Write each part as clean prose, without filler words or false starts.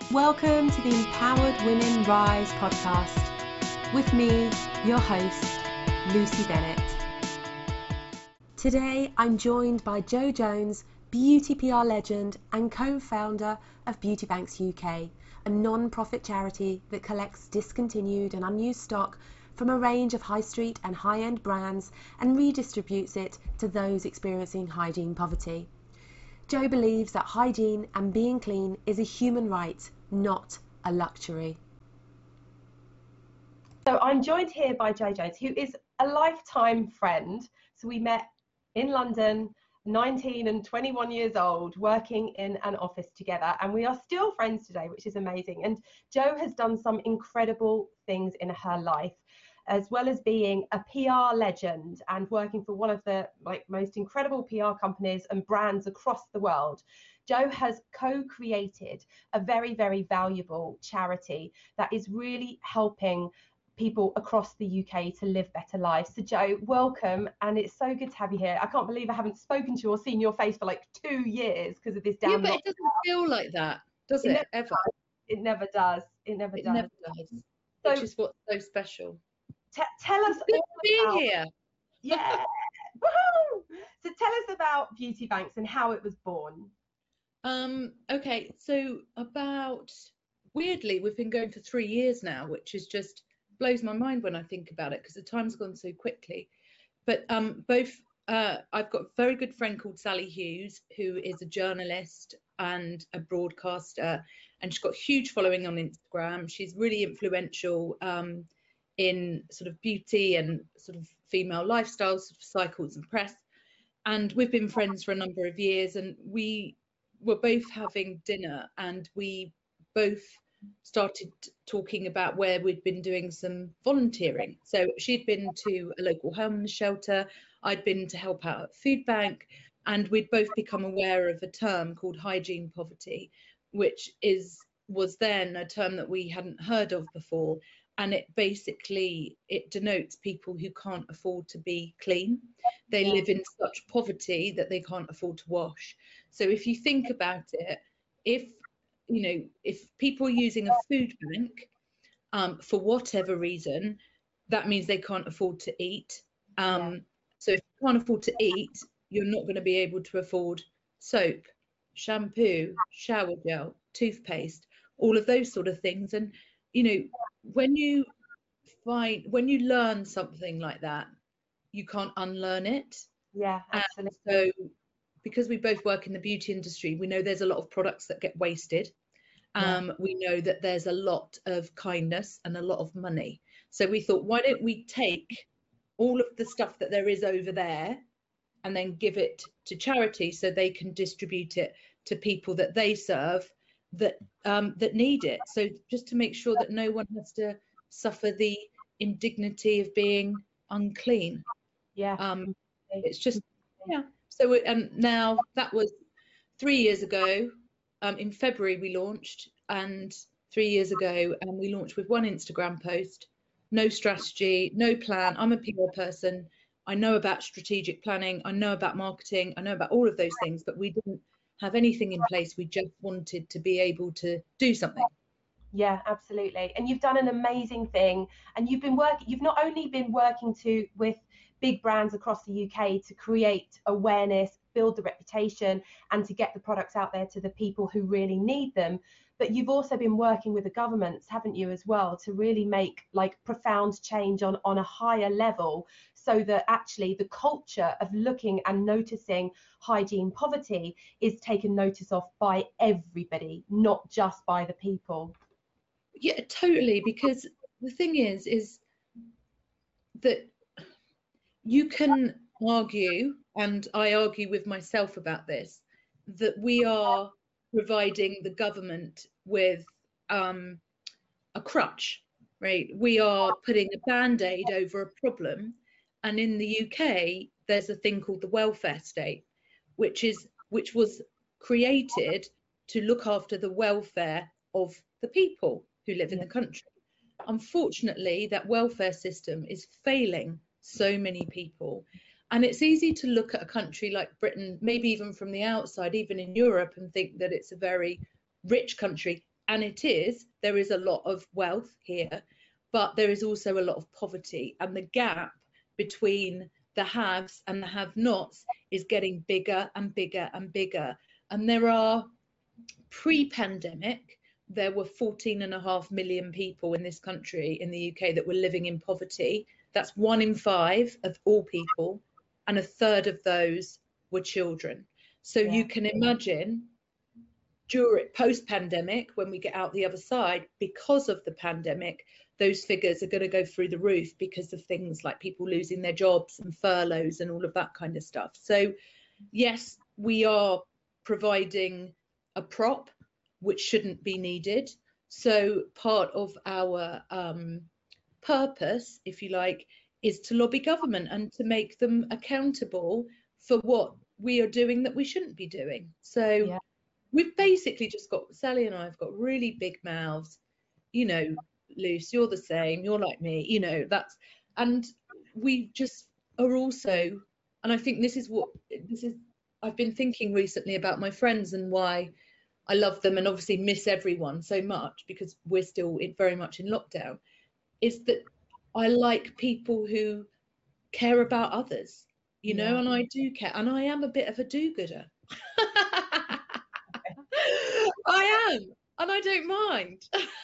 Welcome to the Empowered Women Rise podcast with me, your host, Lucy Bennett. Today, I'm joined by Jo Jones, beauty PR legend and co-founder of Beauty Banks UK, a non-profit charity that collects discontinued and unused stock from a range of high street and high-end brands and redistributes it to those experiencing hygiene poverty. Jo believes that hygiene and being clean is a human right, not a luxury. So I'm joined here by Jo Jones, who is a lifetime friend. So we met in London, 19 and 21 years old, working in an office together, and we are still friends today, which is amazing. And Jo has done some incredible things in her life, as well as being a PR legend and working for one of the most incredible PR companies and brands across the world. Jo has co-created a very, very valuable charity that is really helping people across the UK to live better lives. So Jo, welcome, and it's so good to have you here. I can't believe I haven't spoken to you or seen your face for like 2 years because of this damn. Yeah, but it doesn't feel like that, does it? Ever? It never does. It never does. Which is what's so special. Tell us all about here. Yeah. Woohoo! So tell us about Beauty Banks and how it was born. Okay, so weirdly, we've been going for 3 years now, which is just blows my mind when I think about it because the time's gone so quickly. But I've got a very good friend called Sally Hughes, who is a journalist and a broadcaster, and she's got a huge following on Instagram. She's really influential in sort of beauty and sort of female lifestyle, sort of cycles and press. And we've been friends for a number of years, and we were both having dinner, and we both started talking about where we'd been doing some volunteering. So she'd been to a local homeless shelter, I'd been to help out at food bank, and we'd both become aware of a term called hygiene poverty, which was then a term that we hadn't heard of before. And it denotes people who can't afford to be clean. They live in such poverty that they can't afford to wash. So if you think about it, if people are using a food bank for whatever reason, that means they can't afford to eat. So if you can't afford to eat, you're not going to be able to afford soap, shampoo, shower gel, toothpaste, all of those sort of things. And when you learn something like that, you can't unlearn it. Yeah, absolutely. And so because we both work in the beauty industry, we know there's a lot of products that get wasted. We know that there's a lot of kindness and a lot of money. So we thought, why don't we take all of the stuff that there is over there and then give it to charity so they can distribute it to people that they serve that need it. So just to make sure that no one has to suffer the indignity of being unclean. It's just so and now that was 3 years ago. In February we launched, and 3 years ago, and we launched with one Instagram post, no strategy, no plan. I'm a PR person, I know about strategic planning, I know about marketing, I know about all of those things, but we didn't have anything in place. We just wanted to be able to do something. Yeah, absolutely. And you've done an amazing thing, and you've not only been working with big brands across the UK to create awareness, build the reputation, and to get the products out there to the people who really need them, but you've also been working with the governments, haven't you, as well, to really make profound change on a higher level, so that actually the culture of looking and noticing hygiene poverty is taken notice of by everybody, not just by the people. Yeah, totally. Because the thing is that you can argue, and I argue with myself about this, that we are providing the government with a crutch, right? We are putting a band-aid over a problem. And in the UK, there's a thing called the welfare state, which was created to look after the welfare of the people who live in the country. Unfortunately, that welfare system is failing so many people. And it's easy to look at a country like Britain, maybe even from the outside, even in Europe, and think that it's a very rich country. and there is a lot of wealth here, but there is also a lot of poverty, and the gap between the haves and the have-nots is getting bigger and bigger and bigger. And there are, pre-pandemic, there were 14.5 million people in this country, in the UK, that were living in poverty. That's 1 in 5 of all people, and a third of those were children. So you can imagine, during post-pandemic, when we get out the other side, because of the pandemic, those figures are going to go through the roof because of things like people losing their jobs and furloughs and all of that kind of stuff. So yes, we are providing a prop which shouldn't be needed. So part of our purpose, if you like, is to lobby government and to make them accountable for what we are doing that we shouldn't be doing. So we've basically just got, Sally and I have got really big mouths, you know, Luce, you're the same, you're like me, you know, and we just are also, and I think I've been thinking recently about my friends and why I love them and obviously miss everyone so much, because we're still very much in lockdown, is that I like people who care about others, you know, and I do care, and I am a bit of a do-gooder. I am, and I don't mind.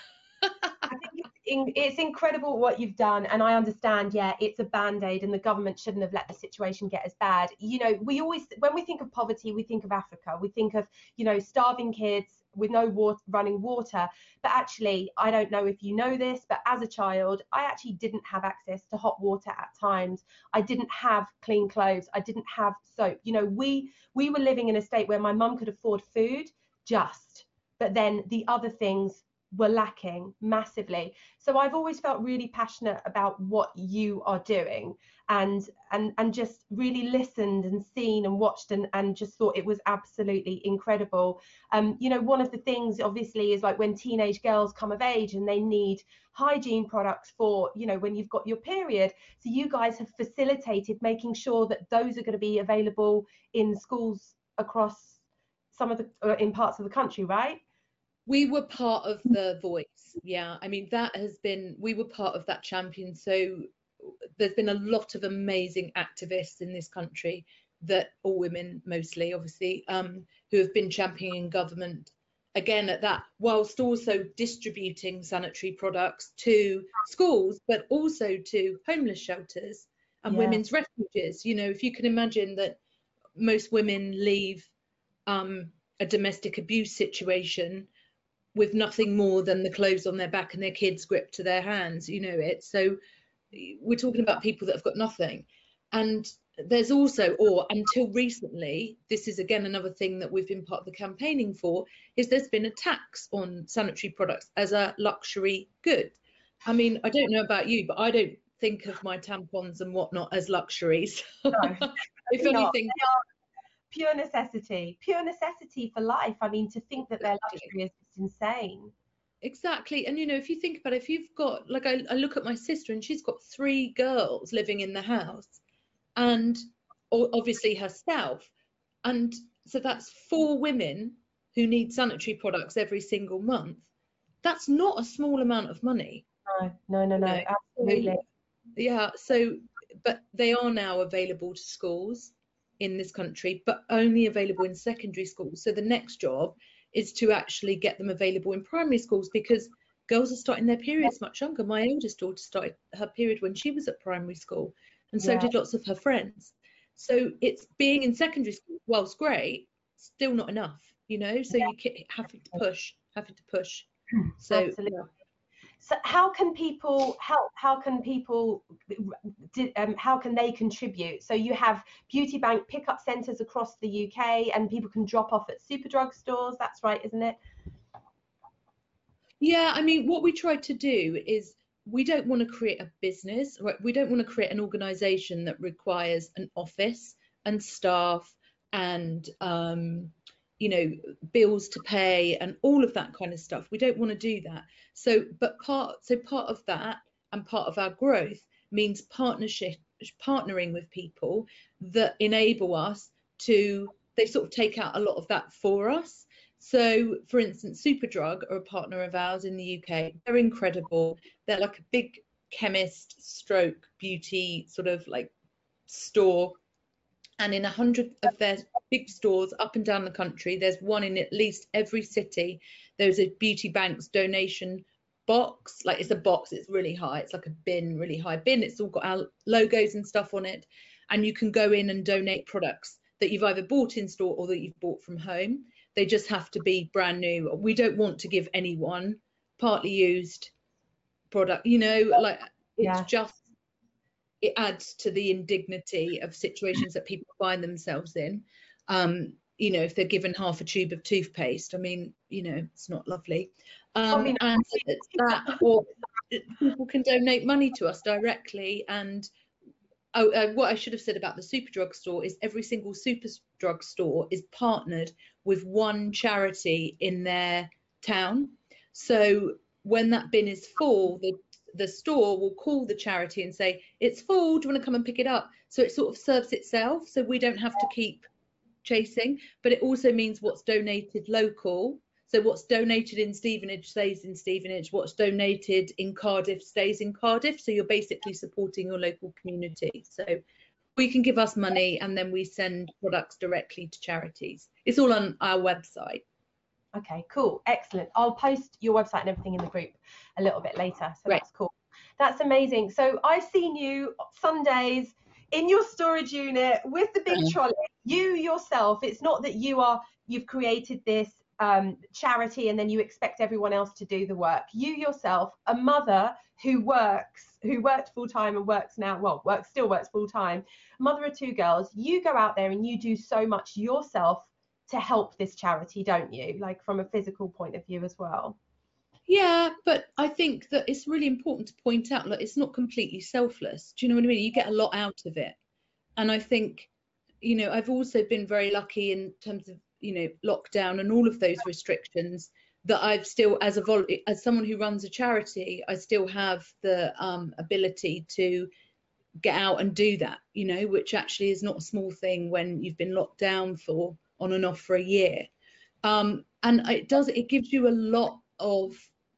I think it's incredible what you've done, and I understand, it's a band-aid and the government shouldn't have let the situation get as bad. You know, we always, when we think of poverty, we think of Africa, we think of, you know, starving kids with no running water. But actually, I don't know if you know this, but as a child, I actually didn't have access to hot water at times. I didn't have clean clothes. I didn't have soap. You know, we were living in a state where my mum could afford food but then the other things were lacking massively. So I've always felt really passionate about what you are doing, and just really listened and seen and watched and just thought it was absolutely incredible. You know, one of the things obviously is like when teenage girls come of age and they need hygiene products for, you know, when you've got your period. So you guys have facilitated making sure that those are going to be available in schools across some of the in parts of the country, right? We were part of the voice. Yeah, I mean, we were part of that champion. So there's been a lot of amazing activists in this country, that all women mostly, obviously, who have been championing government again at that, whilst also distributing sanitary products to schools, but also to homeless shelters and women's refuges. You know, if you can imagine that most women leave a domestic abuse situation with nothing more than the clothes on their back and their kids gripped to their hands, you know it. So we're talking about people that have got nothing. And there's also, or until recently, this is again another thing that we've been part of the campaigning for, is there's been a tax on sanitary products as a luxury good. I mean, I don't know about you, but I don't think of my tampons and whatnot as luxuries. No, if anything, pure necessity for life. I mean, to think that they're luxury is just insane. Exactly. And you know, if you think about it, if you've got, like, I look at my sister and she's got 3 girls living in the house, and obviously herself, and so that's 4 women who need sanitary products every single month. That's not a small amount of money. No, absolutely. Yeah, so but they are now available to schools in this country, but only available in secondary schools. So the next job is to actually get them available in primary schools, because girls are starting their periods much younger. My oldest daughter started her period when she was at primary school, and so did lots of her friends. So it's being in secondary school, whilst great, still not enough, you know. So you keep having to push. So absolutely. So how can people help? How can they contribute? So you have Beauty Bank pickup centres across the UK, and people can drop off at Superdrug stores. That's right, isn't it? Yeah, I mean, what we try to do is, we don't want to create a business, right? We don't want to create an organisation that requires an office and staff and you know, bills to pay and all of that kind of stuff. We don't want to do that. So part of that, and part of our growth, means partnering with people that enable us to, they sort of take out a lot of that for us. So, for instance, Superdrug are a partner of ours in the UK. They're incredible. They're like a big chemist stroke beauty sort of like store. And in 100 of their big stores up and down the country, there's one in at least every city. There's a Beauty Banks donation box. Like, it's a box, it's really high. It's like a bin, really high bin. It's all got our logos and stuff on it. And you can go in and donate products that you've either bought in store or that you've bought from home. They just have to be brand new. We don't want to give anyone partly used product, you know, like it's just, it adds to the indignity of situations that people find themselves in. You know, if they're given half a tube of toothpaste, I mean, you know, it's not lovely. And it's that, or people can donate money to us directly. And what I should have said about the Superdrug store is every single Superdrug store is partnered with one charity in their town. So when that bin is full, the store will call the charity and say, it's full, do you want to come and pick it up? So it sort of serves itself, so we don't have to keep chasing. But it also means what's donated local. So what's donated in Stevenage stays in Stevenage, what's donated in Cardiff stays in Cardiff. So you're basically supporting your local community. So we can give us money and then we send products directly to charities. It's all on our website. Okay, cool, excellent. I'll post your website and everything in the group a little bit later. So That's cool. That's amazing. So I've seen you Sundays in your storage unit with the big trolley. You yourself, it's not that you've created this charity and then you expect everyone else to do the work. You yourself, a mother who worked full time and works now, well, still works full time, mother of 2 girls, you go out there and you do so much yourself to help this charity, don't you? Like from a physical point of view as well. Yeah, but I think that it's really important to point out that it's not completely selfless. Do you know what I mean? You get a lot out of it. And I think, you know, I've also been very lucky in terms of, you know, lockdown and all of those restrictions, that I've still, as someone who runs a charity, I still have the ability to get out and do that, you know, which actually is not a small thing when you've been locked down for on and off for a year. And it gives you a lot of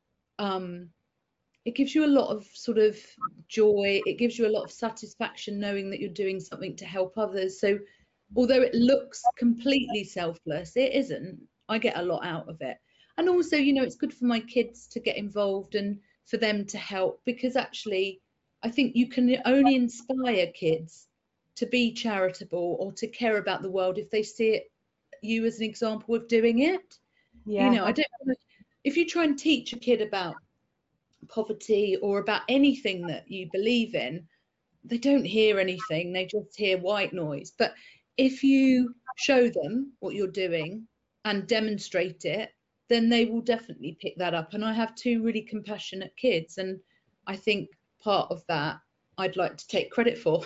sort of joy. It gives you a lot of satisfaction knowing that you're doing something to help others. So although it looks completely selfless, it isn't. I get a lot out of it. And also, you know, it's good for my kids to get involved and for them to help, because actually I think you can only inspire kids to be charitable or to care about the world if they see you as an example of doing it. You know, if you try and teach a kid about poverty or about anything that you believe in, they don't hear anything, they just hear white noise. But if you show them what you're doing and demonstrate it, then they will definitely pick that up. And I have 2 really compassionate kids, and I think part of that I'd like to take credit for.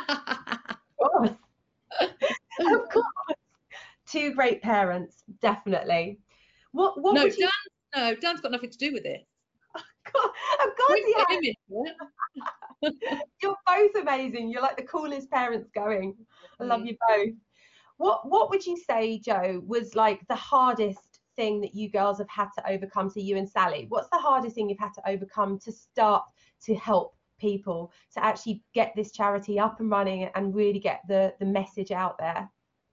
Of course. 2 great parents, definitely. What no, Dan's got nothing to do with it. Of course You're both amazing. You're like the coolest parents going. I love you both. What would you say, Jo, was like the hardest thing that you girls have had to overcome? So you and Sally, what's the hardest thing you've had to overcome to start to help people, to actually get this charity up and running and really get the message out there?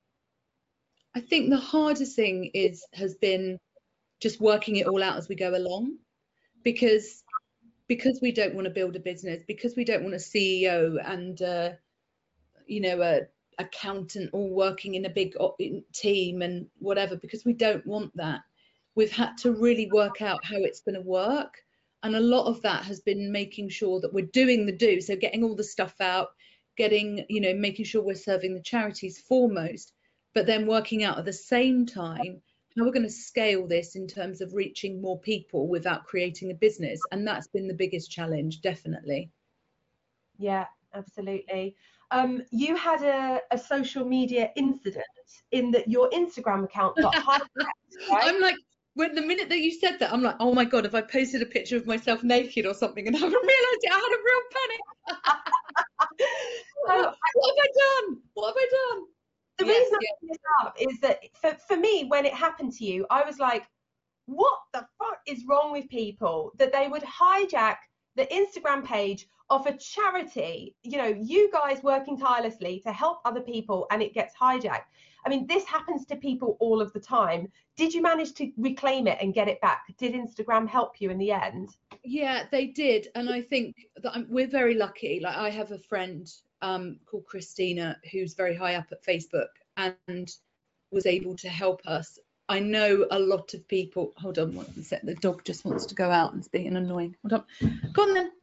I think the hardest thing has been just working it all out as we go along, because we don't want to build a business, because we don't want a CEO and you know, a accountant all working in a big team and whatever, because we don't want that. We've had to really work out how it's going to work, and a lot of that has been making sure that we're doing the do, so getting all the stuff out, getting, you know, making sure we're serving the charities foremost, but then working out at the same time how we're going to scale this in terms of reaching more people without creating a business. And that's been the biggest challenge, definitely. Yeah, absolutely. You had a social media incident in that your Instagram account got hijacked, right? I'm like, when the minute that you said that, I'm like, oh my God, have I posted a picture of myself naked or something and I haven't realised it? I had a real panic. What have I done? What have I done? The Yes, reason I yeah. bring this up is that for me, when it happened to you, I was like, what the fuck is wrong with people that they would hijack the Instagram page of a charity, you know, you guys working tirelessly to help other people, and it gets hijacked. I mean, this happens to people all of the time. Did you manage to reclaim it and get it back? Did Instagram help you in the end? Yeah, they did, and I think that we're very lucky. Like, I have a friend called Christina who's very high up at Facebook and was able to help us. I know a lot of people. Hold on one sec. The dog just wants to go out and it's being annoying. Hold on. Go on then.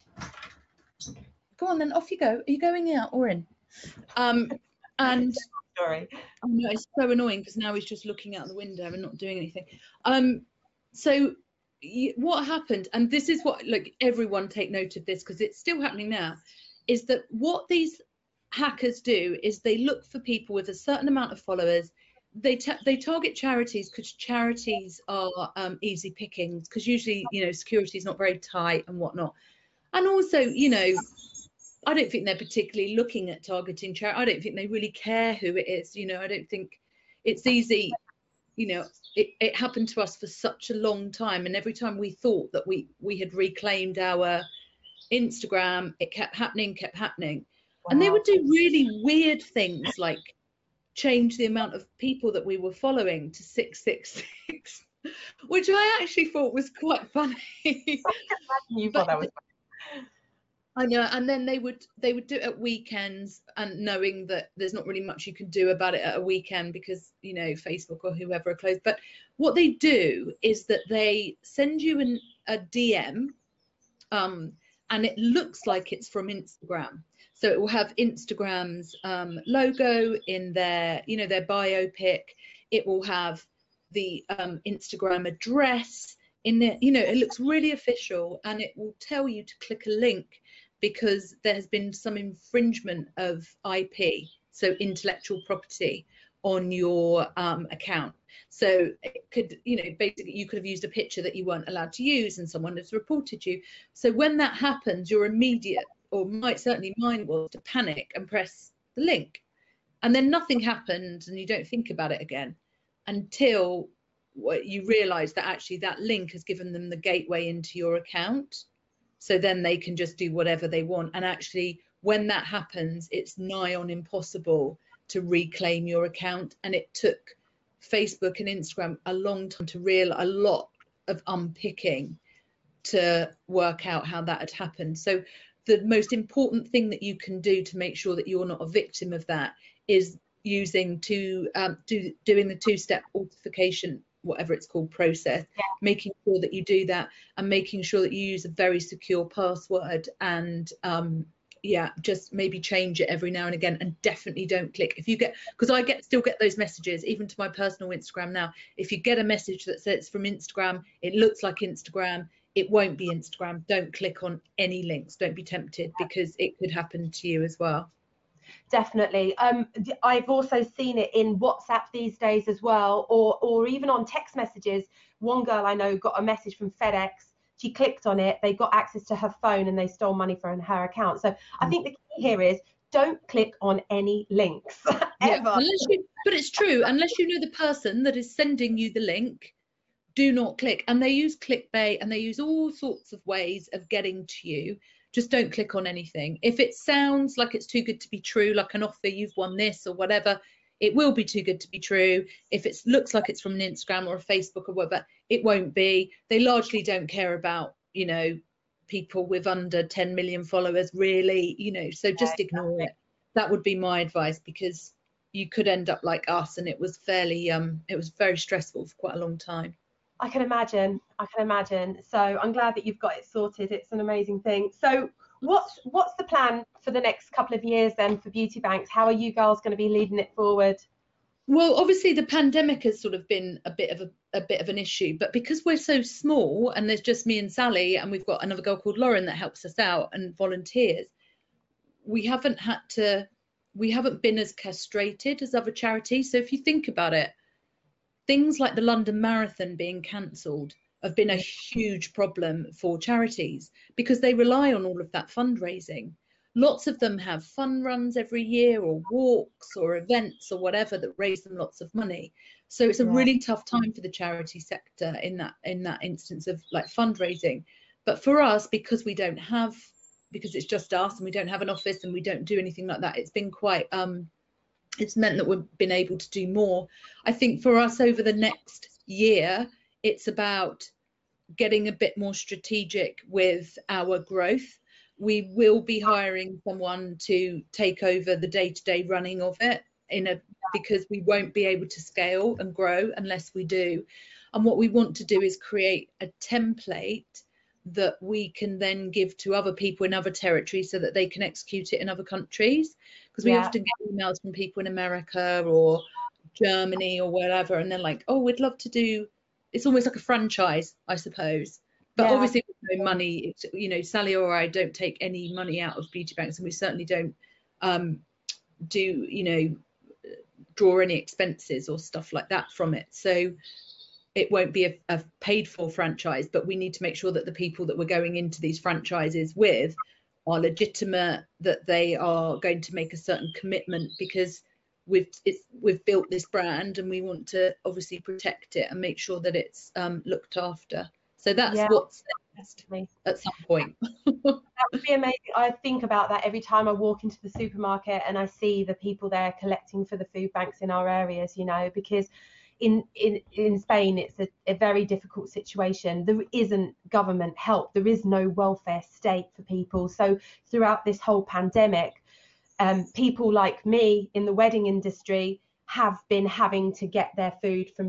Go on then. Off you go. Are you going out or in? And Sorry. oh no, it's so annoying because now he's just looking out the window and not doing anything. So what happened, and this is what, like, everyone take note of this because it's still happening now, is that what these hackers do is they look for people with a certain amount of followers. They target charities because charities are easy pickings, because usually, you know, security is not very tight and whatnot. And also, you know, I don't think they're particularly looking at targeting charity. I don't think they really care who it is. You know, I don't think it's easy. You know, it happened to us for such a long time, and every time we thought that we had reclaimed our Instagram, it kept happening. Wow. And they would do really weird things like change the amount of people that we were following to 666, which I actually thought was quite funny. You But thought that was I know, and then they would do it at weekends, and knowing that there's not really much you can do about it at a weekend because, you know, Facebook or whoever are closed. But what they do is that they send you a DM, and it looks like it's from Instagram. So it will have Instagram's logo in their, you know, their bio pic. It will have the Instagram address in there. You know, it looks really official, and it will tell you to click a link because there has been some infringement of IP, so intellectual property, on your account. So it could, you know, basically you could have used a picture that you weren't allowed to use and someone has reported you. So when that happens, your immediate, or certainly mine was, to panic and press the link. And then nothing happened and you don't think about it again until you realise that actually that link has given them the gateway into your account. So then they can just do whatever they want. And actually, when that happens, it's nigh on impossible to reclaim your account. And it took Facebook and Instagram a long time to a lot of unpicking to work out how that had happened. So the most important thing that you can do to make sure that you're not a victim of that is using doing the two-step authentication, whatever it's called, process, making sure that you do that, and making sure that you use a very secure password, and just maybe change it every now and again, and definitely don't click if you get, because I still get those messages even to my personal Instagram now. If you get a message that says it's from Instagram, it looks like Instagram, it won't be Instagram. Don't click on any links. Don't be tempted, because it could happen to you as well. Definitely. I've also seen it in WhatsApp these days as well, or even on text messages. One girl I know got a message from FedEx. She clicked on it, they got access to her phone, and they stole money from her account. So I think the key here is don't click on any links ever. But it's true, unless you know the person that is sending you the link, do not click. And they use clickbait and they use all sorts of ways of getting to you. Just don't click on anything. If it sounds like it's too good to be true, like an offer, you've won this or whatever, it will be too good to be true. If it looks like it's from an Instagram or a Facebook or whatever, it won't be. They largely don't care about, you know, people with under 10 million followers, really, you know, so just ignore it. That would be my advice, because you could end up like us, and it was fairly it was very stressful for quite a long time. I can imagine. So I'm glad that you've got it sorted. It's an amazing thing. So what's the plan for the next couple of years then for Beauty Banks? How are you girls going to be leading it forward? Well, obviously the pandemic has sort of been a bit of an issue, but because we're so small and there's just me and Sally, and we've got another girl called Lauren that helps us out and volunteers, we haven't been as castrated as other charities. So if you think about it, things like the London Marathon being cancelled have been a huge problem for charities, because they rely on all of that fundraising. lots of them have fun runs every year, or walks or events or whatever that raise them lots of money. So it's a really tough time for the charity sector in that instance of like fundraising. But for us, because it's just us and we don't have an office and we don't do anything like that, it's been quite it's meant that we've been able to do more. I think for us over the next year, it's about getting a bit more strategic with our growth. We will be hiring someone to take over the day-to-day running of it because we won't be able to scale and grow unless we do. And what we want to do is create a template that we can then give to other people in other territories so that they can execute it in other countries, because we often get emails from people in America or Germany or wherever, and they're like, oh, we'd love to do, it's almost like a franchise, I suppose, but obviously with no money. You know, Sally or I don't take any money out of beauty banks, and we certainly don't draw any expenses or stuff like that from it. So it won't be a paid for franchise, but we need to make sure that the people that we're going into these franchises with are legitimate, that they are going to make a certain commitment, because we've built this brand and we want to obviously protect it and make sure that it's looked after. So that's what's next at some point. That would be amazing. I think about that every time I walk into the supermarket and I see the people there collecting for the food banks in our areas, you know, because in Spain it's a very difficult situation. There isn't government help, there is no welfare state for people. So throughout this whole pandemic, people like me in the wedding industry have been having to get their food from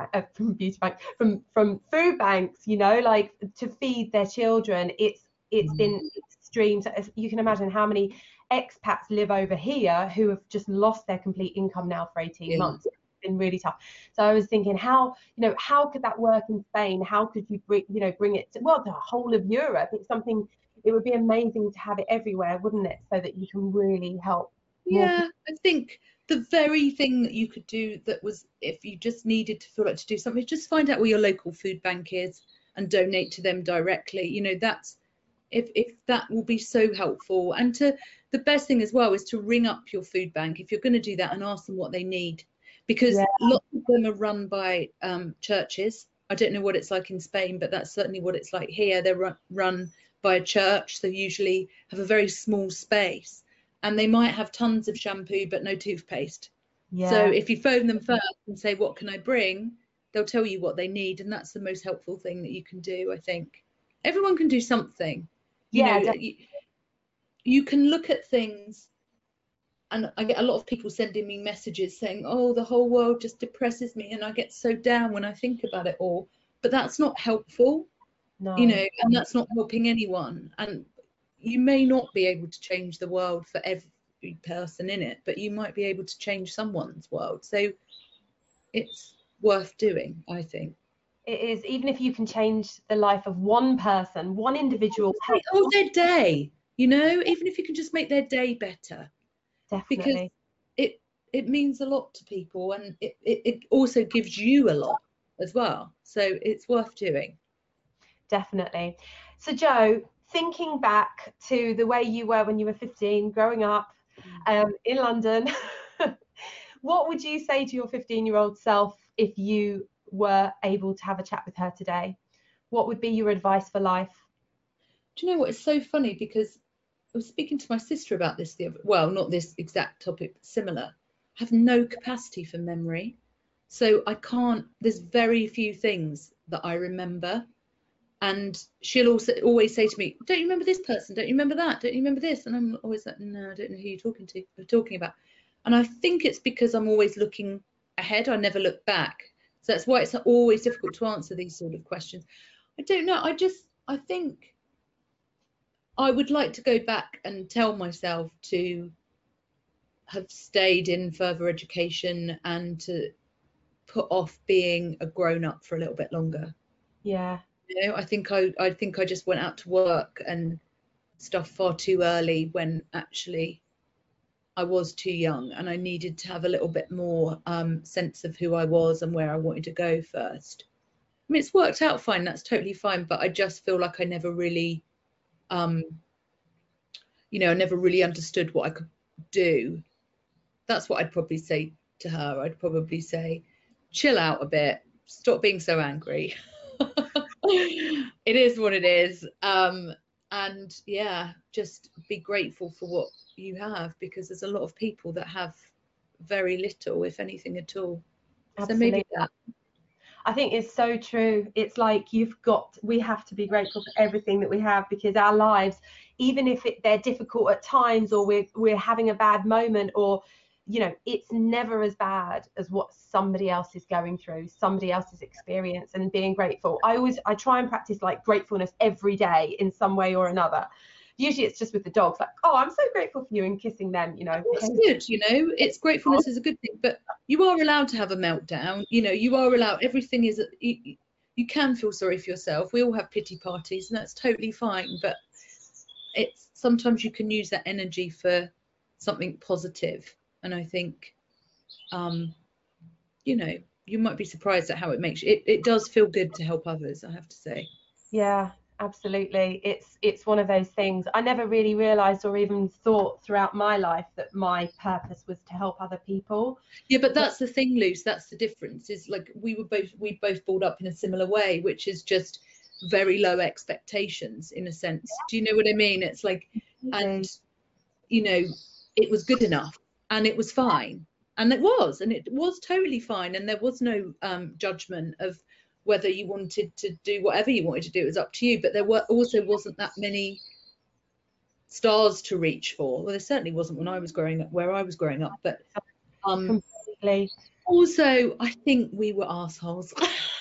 from food banks, you know, like to feed their children. It's been extreme. So you can imagine how many expats live over here who have just lost their complete income now for 18 months. It's been really tough. So I was thinking, how could that work in Spain? How could you bring it to, well, the whole of Europe? It's something, it would be amazing to have it everywhere, wouldn't it? So that you can really help. Yeah, I think the very thing that you could do, that was, if you just needed to feel like to do something, just find out where your local food bank is and donate to them directly. You know, that's, if that will be so helpful. And the best thing as well is to ring up your food bank if you're going to do that and ask them what they need, because lots of them are run by churches. I don't know what it's like in Spain, but that's certainly what it's like here. They're run by a church. They usually have a very small space, and they might have tons of shampoo but no toothpaste. So if you phone them first and say, what can I bring, they'll tell you what they need, and that's the most helpful thing that you can do. I think everyone can do something. You know, you can look at things, and I get a lot of people sending me messages saying, oh, the whole world just depresses me and I get so down when I think about it all. But that's not helpful. No. You know, and that's not helping anyone. And you may not be able to change the world for every person in it, but you might be able to change someone's world. So it's worth doing, I think. It is, even if you can change the life of one person, one individual. Or their day, you know, even if you can just make their day better. Definitely. Because it means a lot to people, and it also gives you a lot as well. So it's worth doing. Definitely. So Jo, thinking back to the way you were when you were 15, growing up in London, what would you say to your 15-year-old self if you were able to have a chat with her today? What would be your advice for life? Do you know what? It's so funny, because I was speaking to my sister about this not this exact topic, but similar. I have no capacity for memory. So I can't, there's very few things that I remember. And she'll also always say to me, don't you remember this person? Don't you remember that? Don't you remember this? And I'm always like, no, I don't know who you're talking about. And I think it's because I'm always looking ahead. I never look back. So that's why it's always difficult to answer these sort of questions. I don't know. I think I would like to go back and tell myself to have stayed in further education and to put off being a grown-up for a little bit longer. Yeah. You know, I think I just went out to work and stuff far too early, when actually I was too young, and I needed to have a little bit more sense of who I was and where I wanted to go first. I mean, it's worked out fine, that's totally fine, but I just feel like I never really you know, I never really understood what I could do. That's what I'd probably say to her. I'd probably say, chill out a bit, stop being so angry. It is what it is. And yeah, just be grateful for what you have, because there's a lot of people that have very little, if anything at all. Absolutely. So maybe that. I think it's so true. It's like we have to be grateful for everything that we have, because our lives, even if they're difficult at times, or we're having a bad moment, or, you know, it's never as bad as what somebody else is going through, somebody else's experience, and being grateful. I try and practice like gratefulness every day in some way or another. Usually it's just with the dogs, like, oh, I'm so grateful for you, and kissing them, you know. That's good, you know, it's gratefulness is a good thing, but you are allowed to have a meltdown, you know, you are allowed, everything is, you can feel sorry for yourself. We all have pity parties, and that's totally fine, but it's sometimes you can use that energy for something positive. And I think, you know, you might be surprised at how it makes you, it does feel good to help others, I have to say. Yeah, absolutely. It's one of those things. I never really realized or even thought throughout my life that my purpose was to help other people. Yeah, but that's the thing, Luce, that's the difference, is like we both brought up in a similar way, which is just very low expectations, in a sense. Do you know what I mean? It's like, and you know, it was good enough, and it was fine, and it was totally fine, and there was no judgment of whether you wanted to do whatever you wanted to do. It was up to you. But there wasn't that many stars to reach for. Well, there certainly wasn't when I was growing up, where I was growing up. But completely. Also, I think we were assholes.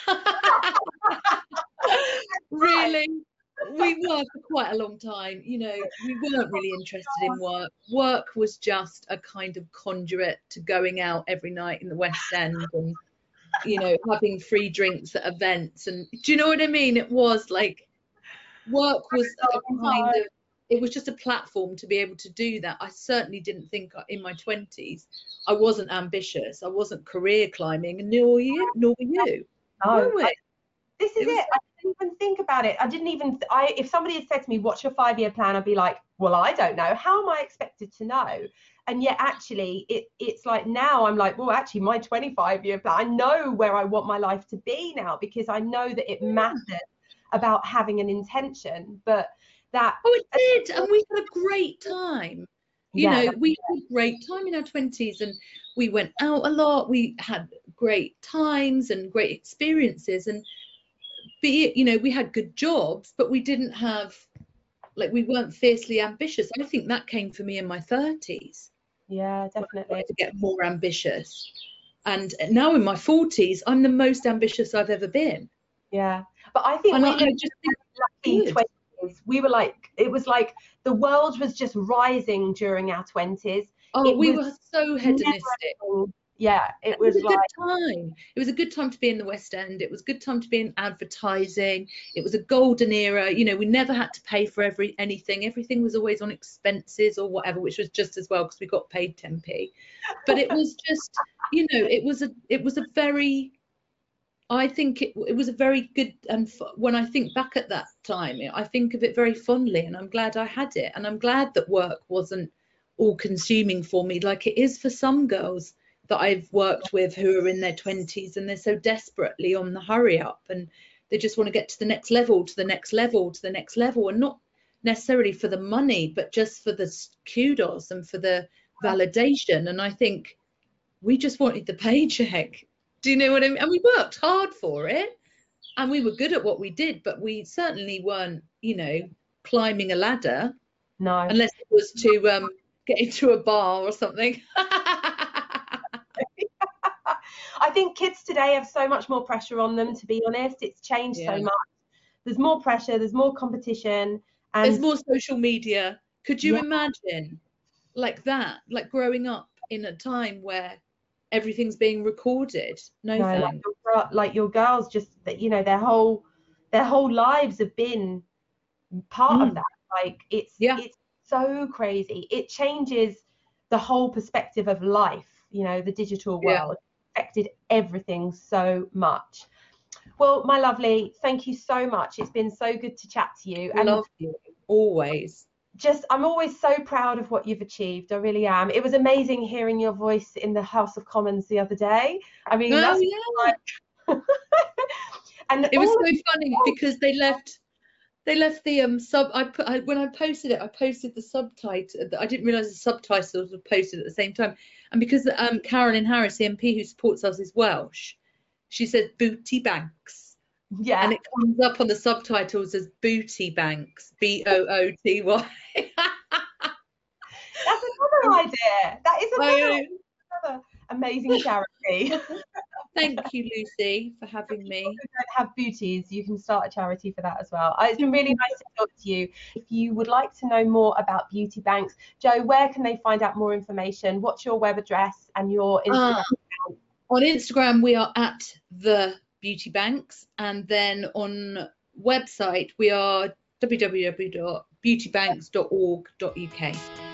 Really, we were for quite a long time. You know, we weren't really interested in work. Work was just a kind of conduit to going out every night in the West End, and, you know, having free drinks at events. And do you know what I mean? It was like, work was a kind of, it was just a platform to be able to do that. I certainly didn't think in my 20s, I wasn't ambitious. I wasn't career climbing, and nor were you. No, this is it. I didn't even think about it. If somebody had said to me, what's your 5-year plan? I'd be like, well, I don't know. How am I expected to know? And yet actually it's like, now I'm like, well, actually my 25-year plan, I know where I want my life to be now, because I know that it matters about having an intention. But that, it did, and we had a great time. You know, we had a great time in our 20s, and we went out a lot. We had great times and great experiences, and you know, we had good jobs, but we didn't have, like, we weren't fiercely ambitious. I think that came for me in my 30s. Yeah, definitely. To get more ambitious. And now in my 40s, I'm the most ambitious I've ever been. Yeah, but I think lucky 20s. We were like, it was like the world was just rising during our 20s. Oh, we were so hedonistic. Yeah, it was a good time. It was a good time to be in the West End. It was a good time to be in advertising. It was a golden era. You know, we never had to pay for anything. Everything was always on expenses or whatever, which was just as well, because we got paid 10p. But it was just, you know, it was a very, I think it was a very good, and when I think back at that time, I think of it very fondly, and I'm glad I had it. And I'm glad that work wasn't all consuming for me, like it is for some girls that I've worked with who are in their 20s, and they're so desperately on the hurry up, and they just want to get to the next level, to the next level, to the next level, and not necessarily for the money, but just for the kudos and for the validation. And I think we just wanted the paycheck. Do you know what I mean? And we worked hard for it, and we were good at what we did, but we certainly weren't, you know, climbing a ladder. No. Unless it was to get into a bar or something. I think kids today have so much more pressure on them, to be honest. It's changed so much. There's more pressure, there's more competition, and there's more social media. Could you imagine like that, like growing up in a time where everything's being recorded? No thanks. Like your girls, just that, you know, their whole lives have been part of that. Like it's so crazy. It changes the whole perspective of life. You know, the digital world affected everything so much. Well, my lovely, thank you so much. It's been so good to chat to you. I love you always. I'm always so proud of what you've achieved. I really am. It was amazing hearing your voice in the House of Commons the other day. I mean, Oh that's yeah. like, and It was all so funny because they left the when I posted it, I posted the subtitle. I didn't realize the subtitles were posted at the same time. And because Carolyn Harris, the MP who supports us, is Welsh, she said booty banks. yeah, And it comes up on the subtitles as Booty Banks, Booty. that's another idea. That is another amazing charity. Thank you, Lucy, for having me. If you don't have booties, you can start a charity for that as well. It's been really nice to talk to you. If you would like to know more about beauty banks, Jo, where can they find out more information? What's your web address and your Instagram account? On Instagram, we are at the Beauty Banks, and then on website we are www.beautybanks.org.uk.